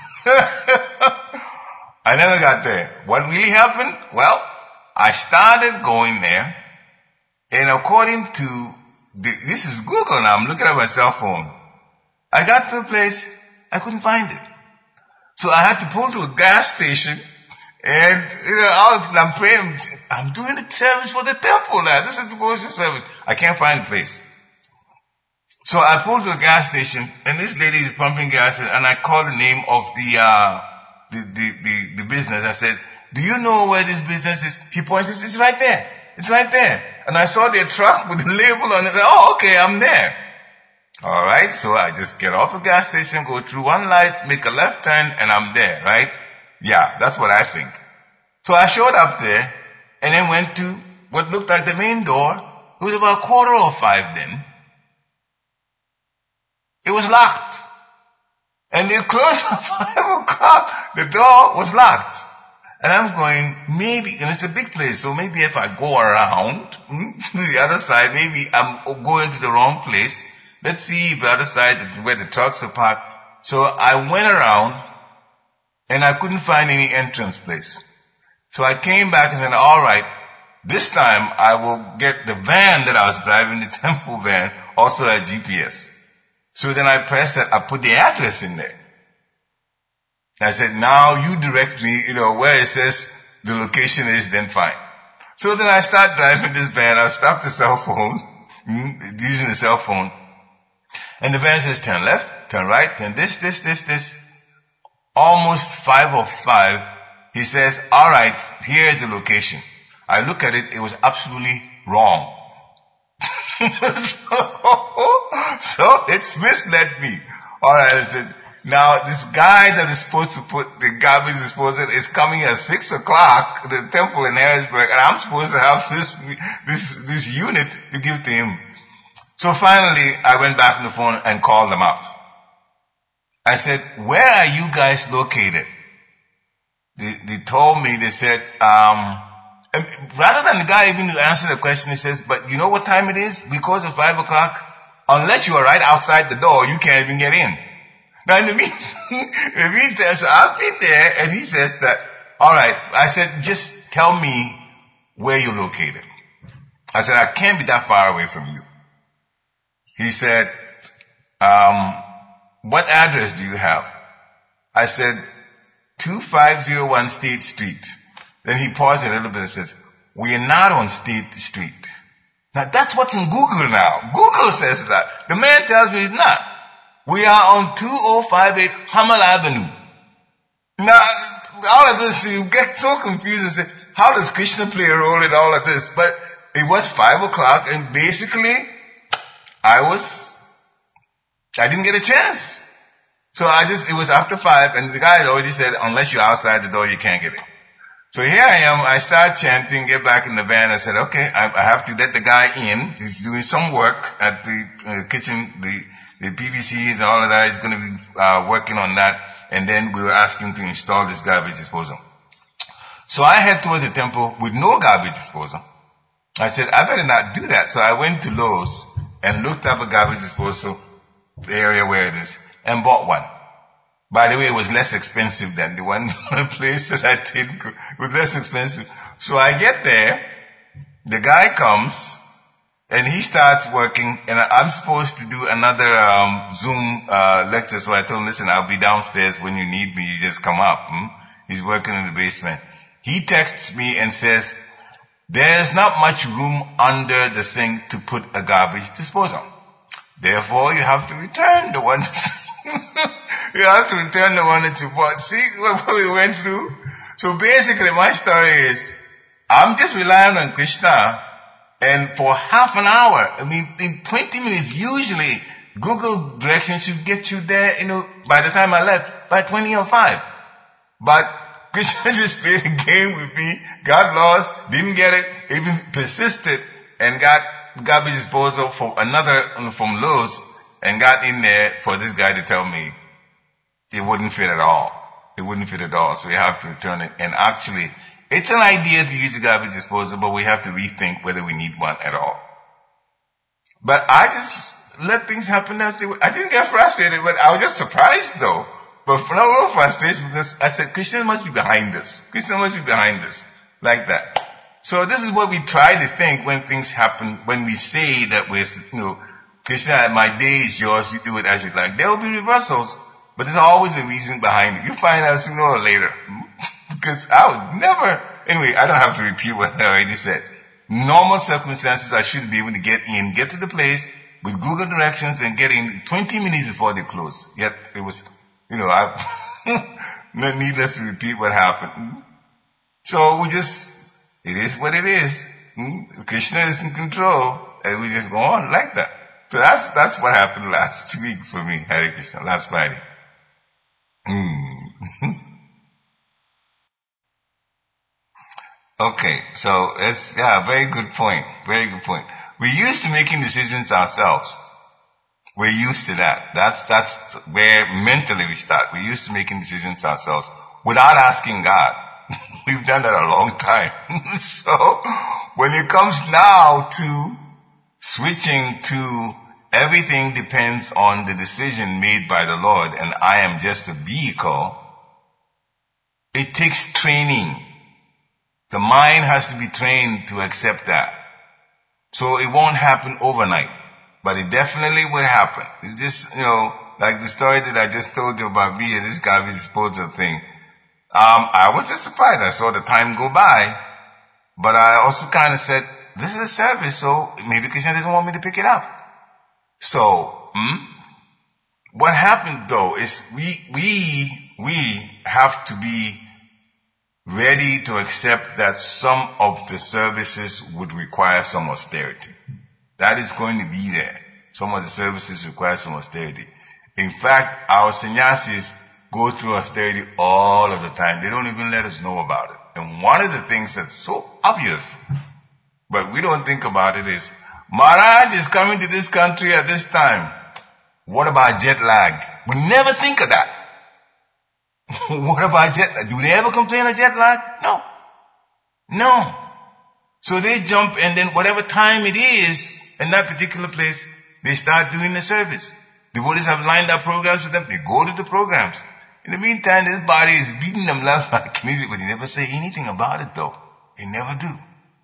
I never got there. What really happened? Well, I started going there, and according to, the, this is Google now, I'm looking at my cell phone. I got to a place, I couldn't find it. So I had to pull to a gas station, and, you know, I was, I'm praying, I'm doing the service for the temple now. This is the devotion service. I can't find the place. So I pulled to a gas station, and this lady is pumping gas, and I called the name of the, uh, the, the, the, the business. I said, do you know where this business is? He pointed, it's right there. It's right there. And I saw their truck with the label on it. I said, oh, okay, I'm there. All right, so I just get off a gas station, go through one light, make a left turn, and I'm there, right? Yeah, that's what I think. So I showed up there, and then went to what looked like the main door. It was about a quarter or five then. It was locked. And they closed at five o'clock. The door was locked. And I'm going, maybe, and it's a big place, so maybe if I go around hmm, to the other side, maybe I'm going to the wrong place. Let's see if the other side where the trucks are parked. So I went around, and I couldn't find any entrance place. So I came back and said, all right, this time I will get the van that I was driving, the temple van, also a G P S. So then I pressed that, I put the address in there. I said, now you direct me, you know, where it says the location is, then fine. So then I start driving this van, I stop the cell phone, using the cell phone, and the van says turn left, turn right, turn this, this, this, this. Almost five of five, he says, all right, here is the location. I look at it, it was absolutely wrong. so, so it's misled me. All right, I said, Now, this guy that is supposed to put the garbage disposal is coming at six o'clock, the temple in Harrisburg, and I'm supposed to have this, this, this unit to give to him. So finally, I went back on the phone and called them up. I said, where are you guys located? They, they told me, they said, um, and rather than the guy even answer the question, he says, but you know what time it is? Because it's five o'clock. Unless you are right outside the door, you can't even get in. Now in the meantime, in the meantime, so I've been there, and he says that, all right. I said, just tell me where you're located. I said, I can't be that far away from you. He said, um, what address do you have? I said, two five zero one State Street. Then he paused a little bit and says, we are not on State Street. Now that's what's in Google now. Google says that. The man tells me he's not. We are on two oh five eight Hummel Avenue. Now, all of this, you get so confused and say, how does Krishna play a role in all of this? But it was five o'clock, and basically, I was, I didn't get a chance. So I just, it was after five, and the guy already said, unless you're outside the door, you can't get in. So here I am, I start chanting, get back in the van. I said, okay, I, I have to let the guy in. He's doing some work at the uh, kitchen, the, the P V C and all of that. He's going to be uh, working on that. And then we were asking to install this garbage disposal. So I head towards the temple with no garbage disposal. I said, I better not do that. So I went to Lowe's and looked up a garbage disposal area where it is and bought one. By the way, it was less expensive than the one place that I did. It was less expensive. So I get there, the guy comes, and he starts working, and I'm supposed to do another um, Zoom uh, lecture. So I told him, listen, I'll be downstairs when you need me. You just come up. Hmm? He's working in the basement. He texts me and says, there's not much room under the sink to put a garbage disposal. Therefore, you have to return the one. You have to return the one that you bought. See what we went through? So basically, my story is, I'm just relying on Krishna. And for half an hour, I mean, in twenty minutes, usually Google directions should get you there, you know, by the time I left, by twenty or five. But Krishna just played a game with me, got lost, didn't get it, even persisted, and got garbage disposal from another, from Lowe's, and got in there for this guy to tell me it wouldn't fit at all. It wouldn't fit at all, so we have to return it. And actually, it's an idea to use a garbage disposal, but we have to rethink whether we need one at all. But I just let things happen as they were. I didn't get frustrated, but I was just surprised though. But for no frustration, because I said, Krishna must be behind this. Krishna must be behind this. Like that. So this is what we try to think when things happen, when we say that we're, you know, Krishna, my day is yours, you do it as you like. There will be reversals, but there's always a reason behind it. You find out sooner or later. Because I would never, anyway, I don't have to repeat what I already said. Normal circumstances, I should be able to get in, get to the place with Google directions and get in twenty minutes before they close. Yet it was, you know, I, not needless to repeat what happened. So we just, it is what it is. Krishna is in control, and we just go on like that. So that's, that's what happened last week for me, Hare Krishna, last Friday. Mm. Okay, so it's, yeah, very good point. Very good point. We're used to making decisions ourselves. We're used to that. That's, that's where mentally we start. We're used to making decisions ourselves without asking God. We've done that a long time. So, when it comes now to switching to everything depends on the decision made by the Lord and I am just a vehicle, it takes training. The mind has to be trained to accept that. So it won't happen overnight, but it definitely will happen. It's just, you know, like the story that I just told you about me and this garbage disposal thing. Um, I was just surprised. I saw the time go by, but I also kind of said, this is a service, so maybe Krishna doesn't want me to pick it up. So, hmm, what happened though is we, we, we have to be ready to accept that some of the services would require some austerity. That is going to be there. Some of the services require some austerity. In fact, our sannyasis go through austerity all of the time. They don't even let us know about it. And one of the things that's so obvious, but we don't think about it, is Maharaj is coming to this country at this time. What about jet lag? We never think of that. What about jet lag? Do they ever complain of jet lag? No. No. So they jump, and then whatever time it is in that particular place, they start doing the service. Devotees have lined up programs for them. They go to the programs. In the meantime, this body is beating them left, right, and easy, but they never say anything about it though. They never do.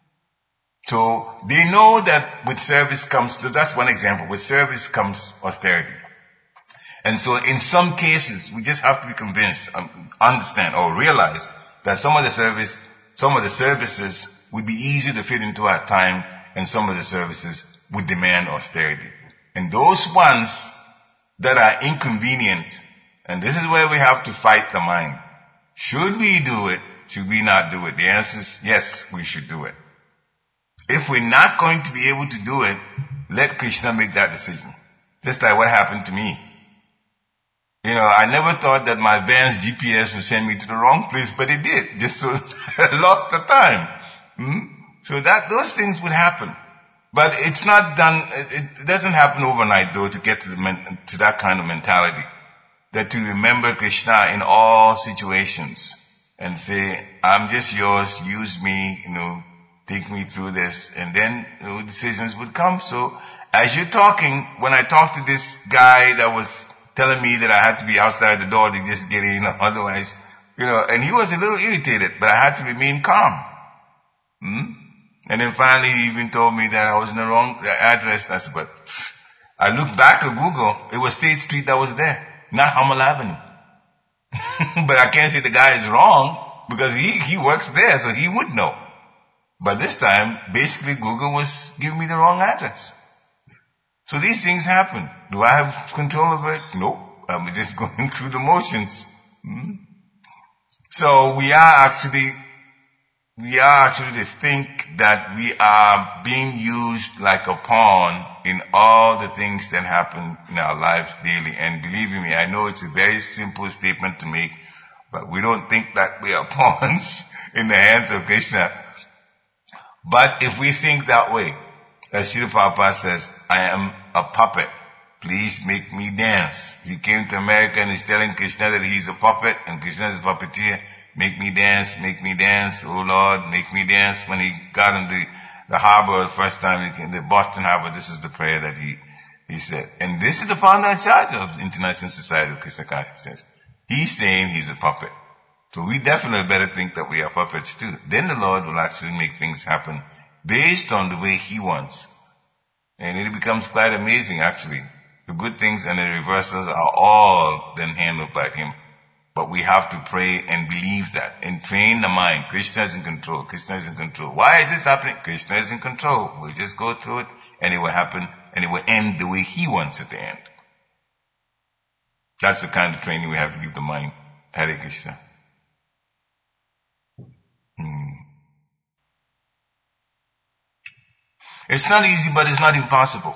So they know that with service comes, so that's one example, with service comes austerity. And so in some cases, we just have to be convinced, um, understand or realize that some of the service, some of the services would be easier to fit into our time, and some of the services would demand austerity. And those ones that are inconvenient, and this is where we have to fight the mind. Should we do it? Should we not do it? The answer is yes, we should do it. If we're not going to be able to do it, let Krishna make that decision. Just like what happened to me. You know, I never thought that my van's G P S would send me to the wrong place, but it did. Just so I lost the time. Hmm? So that, those things would happen. But it's not done, it doesn't happen overnight though to get to the, to that kind of mentality. That to remember Krishna in all situations and say, I'm just yours, use me, you know, take me through this, and then you know, decisions would come. So as you're talking, when I talked to this guy that was telling me that I had to be outside the door to just get in, otherwise, you know, and he was a little irritated, but I had to remain calm. Hmm? And then finally he even told me that I was in the wrong address. I said, but I looked back at Google, it was State Street that was there, not Hummel Avenue. But I can't say the guy is wrong because he, he works there, so he would know. But this time, basically Google was giving me the wrong address. So these things happen. Do I have control over it? Nope. I'm just going through the motions. Hmm? So we are actually, we are actually to think that we are being used like a pawn in all the things that happen in our lives daily. And believe me, I know it's a very simple statement to make, but we don't think that we are pawns in the hands of Krishna. But if we think that way, as Srila Prabhupada says, I am a puppet. Please make me dance. He came to America and he's telling Krishna that he's a puppet and Krishna is a puppeteer. Make me dance, make me dance, oh Lord, make me dance. When he got in the, the harbor the first time, he came, the Boston Harbor, this is the prayer that he, he said. And this is the founder in charge of the International Society of Krishna Consciousness. He's saying he's a puppet. So we definitely better think that we are puppets too. Then the Lord will actually make things happen based on the way He wants. And it becomes quite amazing actually. The good things and the reversals are all then handled by Him. But we have to pray and believe that and train the mind. Krishna is in control. Krishna is in control. Why is this happening? Krishna is in control. We'll just go through it and it will happen and it will end the way He wants it to end. That's the kind of training we have to give the mind. Hare Krishna. Hmm. It's not easy, but it's not impossible.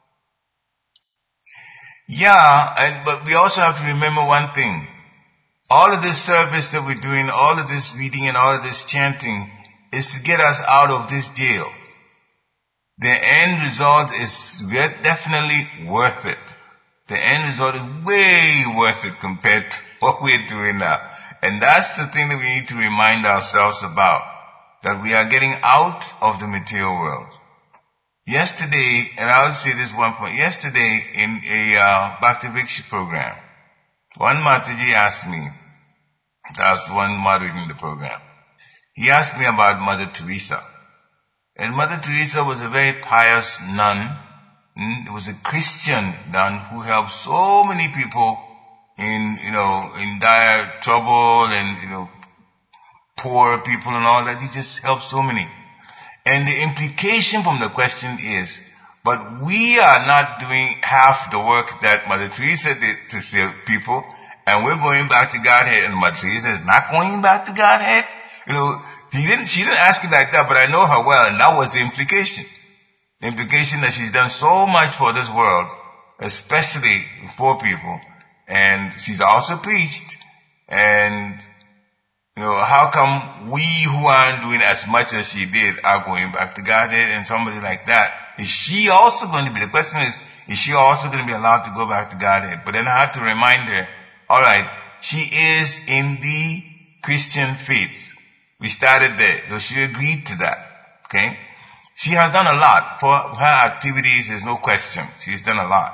Yeah, and, but we also have to remember one thing. All of this service that we're doing, all of this reading and all of this chanting is to get us out of this jail. The end result is definitely worth it. The end result is way worth it compared to what we're doing now. And that's the thing that we need to remind ourselves about. That we are getting out of the material world. Yesterday, and I'll say this one point, yesterday in a uh, Bhakti Vriksha program, one Mataji asked me, that was one moderating the program, he asked me about Mother Teresa. And Mother Teresa was a very pious nun. It was a Christian nun who helped so many people in, you know, in dire trouble and, you know, poor people and all that. He just helped so many. And the implication from the question is, but we are not doing half the work that Mother Teresa did to save people, and we're going back to Godhead, and Mother Teresa is not going back to Godhead. You know, he didn't, she didn't ask it like that, but I know her well, and that was the implication. The implication that she's done so much for this world, especially poor people. And she's also preached. And, you know, how come we who aren't doing as much as she did are going back to Godhead? And somebody like that, is she also going to be, the question is, is she also going to be allowed to go back to Godhead? But then I had to remind her, all right, she is in the Christian faith. We started there, so she agreed to that. Okay? She has done a lot. For her activities, there's no question. She's done a lot.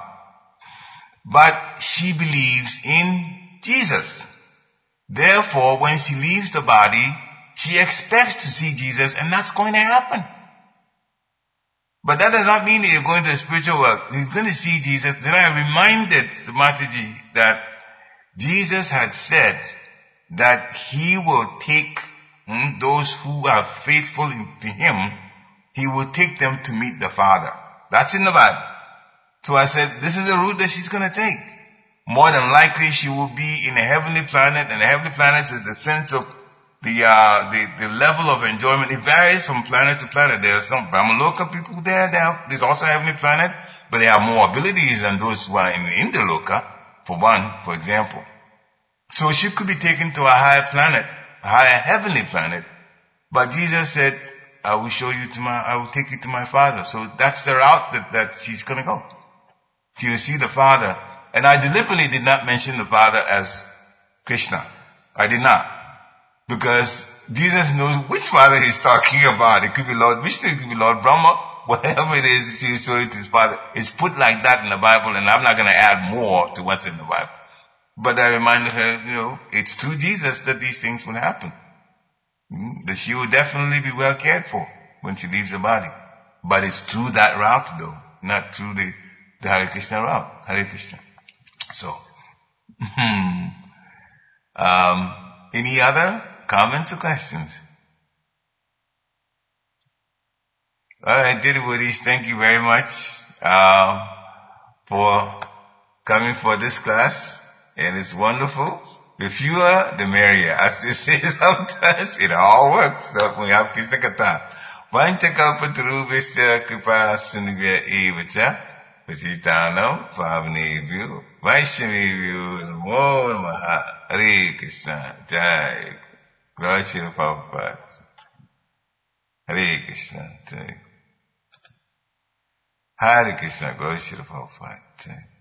But she believes in Jesus. Therefore, when she leaves the body, she expects to see Jesus, and that's going to happen. But that does not mean that you're going to the spiritual world. You're going to see Jesus. Then I reminded Mataji that Jesus had said that he will take hmm, those who are faithful to him, he will take them to meet the Father. That's in the Bible. So I said, this is the route that she's going to take. More than likely, she will be in a heavenly planet, and a heavenly planet is the sense of the, uh, the, the level of enjoyment. It varies from planet to planet. There are some Brahmaloka people there. They have, there's also a heavenly planet, but they have more abilities than those who are in Indoloka, for one, for example. So she could be taken to a higher planet, a higher heavenly planet. But Jesus said, I will show you to my, I will take you to my Father. So that's the route that, that she's going to go. She will see the Father. And I deliberately did not mention the Father as Krishna. I did not. Because Jesus knows which Father he's talking about. It could be Lord Vishnu, it could be Lord Brahma, whatever it is, he will show it to his Father. It's put like that in the Bible, and I'm not going to add more to what's in the Bible. But I reminded her, you know, it's through Jesus that these things will happen. Mm-hmm. That she will definitely be well cared for when she leaves the body. But it's through that route, though, not through the, the Hare Krishna route. Hare Krishna. So, um, any other comments or questions? All right, dear devotees, thank you very much uh, for coming for this class. And it's wonderful. The fewer, the merrier. As they say sometimes, it all works. So we have Krishna Katha. Vanchakalpatarubhasya kripa sunivya evacha Vasitanam Pavnevyu Vaishnavevyu Namo Namaha. Hare Krishna. Jai. Glory to the Prabhupada. Hare Krishna. Jai. Hare Krishna. Glory to the Prabhupada. Jai.